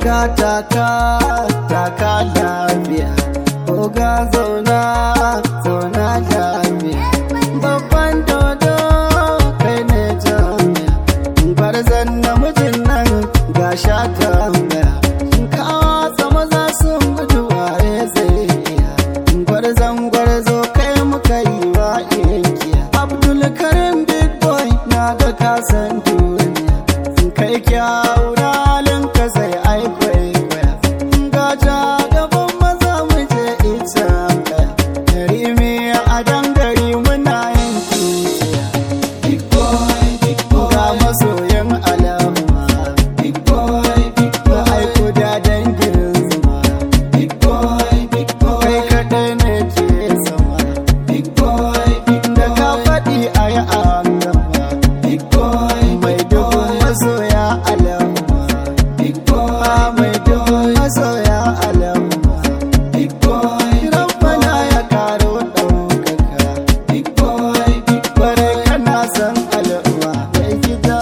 Oga taka lafiya, oga zauna lafiya. Babban dodo kai ne jami'a, gwarzon namijin nan ga sha tambaya. Kawa maza sun gudu waye zai iya, gwarzo kai muka yi wa inkiya. Abdul Karim big boy na ga kasan duniya, kai kyawu na halin ka sai aikwai kwaya. Gaja gaban maza mu je ita kaya, rimi a dangare muna yin tuciya. Big boy ga masoyan alama, big boy aiko da dangin zuma. Big boy kai kaɗai ne ke sama. Big boy da ka faɗi a yi an gama. Big boy mai dubin masoya alama. Big boy mai dubin masoya alama. Big boy rabbana ya karo ɗaukaka. Big boy bare kana san al'umma mai gida.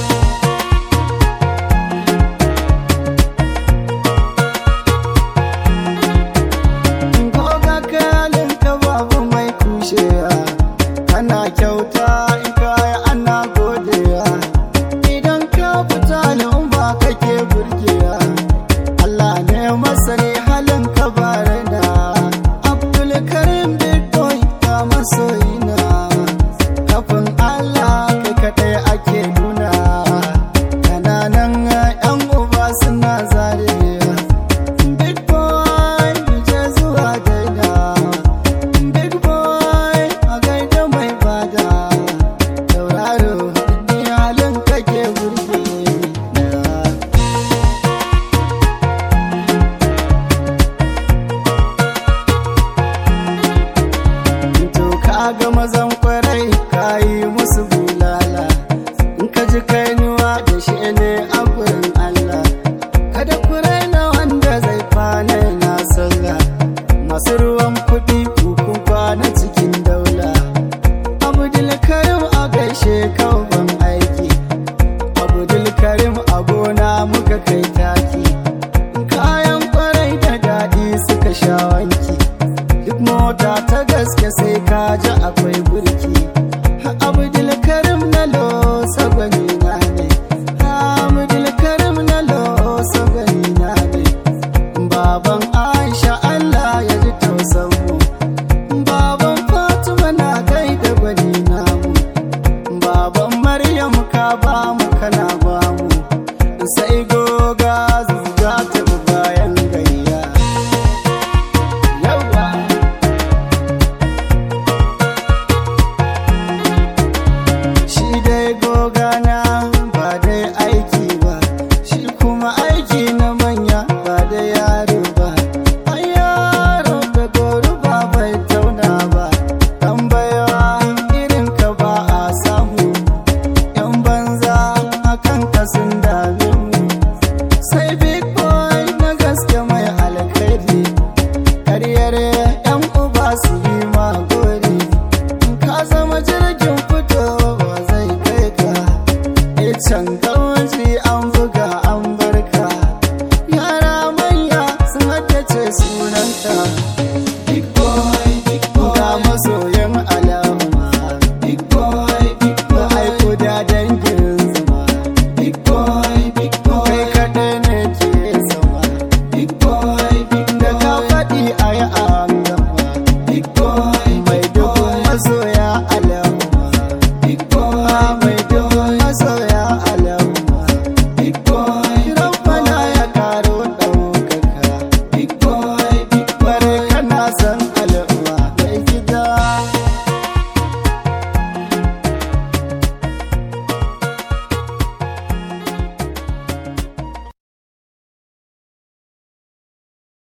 Goga kalin ka babu mai kushewa, ana kyauta in kaya ana godewa. Idan ka fita al'umma kake burgewa, Allah ne masani halin ka barina. Abdul Karim big boy ka masoyina, kafin Allah kai kaɗai ake nuna. Kananan 'yan uba suna zarewa. Big boy je zuwa daina, big boy a gaida mai bada. Tauraro ni halin kake burge na. To ka ga mazan kwarai ka yi musu bulala, in ka ji kainuwa da shi ne a gurin Allah. Kada ku raina wanda zai kwana na sallah, masu ruwan kuɗi kukun kwana cikin daula. Abdul Karim a gaishe ban aiki, Abdul Karim a gona muka kai taki. Kayan kwarai da daɗi suka sha wanki, duk mota ta gaske sai ka ji akwai burki. Abdul Karim na lo